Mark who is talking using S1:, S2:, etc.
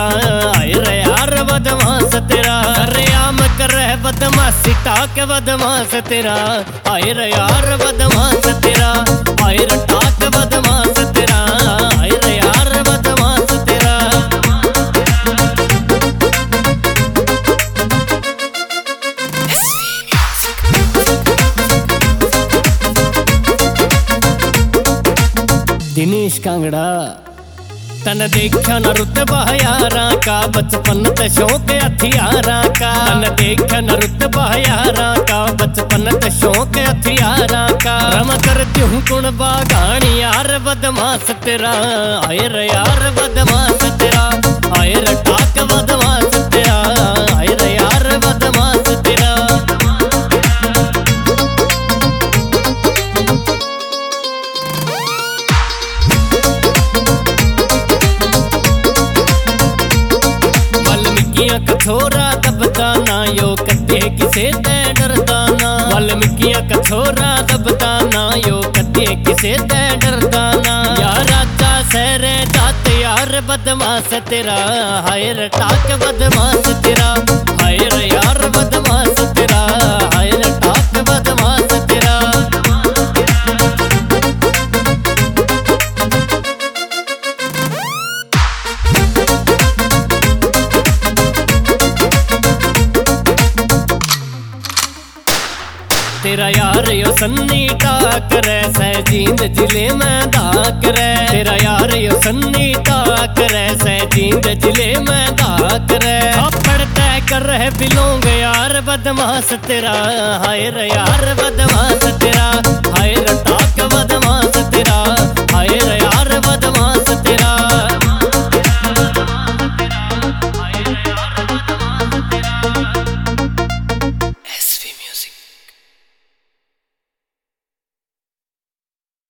S1: आए रे यार बदमाश तेरा। अरे आम कर बदमाशी टाक बदमाश तेरा। आए रे यार बदमाश तेरा। आए रे टाक बदमाश तेरा। आए रे यार बदमाश तेरा। दिनेश कांगड़ा तन देखा न रुतबा यारा का, बचपन ते शौक हथियारा का। तन देखा न रुतबा यारा का, बचपन ते शौक हथियारा का। रम करती हूँ कुण बागानी यार बदमाश तेरा। आए रे यार बदमाश तेरा। आए रे टाक बदमाश तेरा। आए रे यार बदमाश तेरा। छोरा दबता ना यो कद्दे किसे ते डरता ना। वाल्मीकिया का छोरा दबता ना यो कद्दे किसे ते डरता ना। यार राजा सहरे जात यार बदमाश तेरा। हाय रे टाक बदमाश तेरा। हाय रे यार बदमाश तेरा। हाय रे टाक बदमाश तेरा। तेरा यार यो सन्नी टाक रे, सहजींद जिले में धाक रे। तेरा यार यो सन्नी टाक रे, सहजींद जिले में धाक रे। पढ़ते कर रहे बिलोंग यार बदमाश तेरा। हाय रे यार बदमाश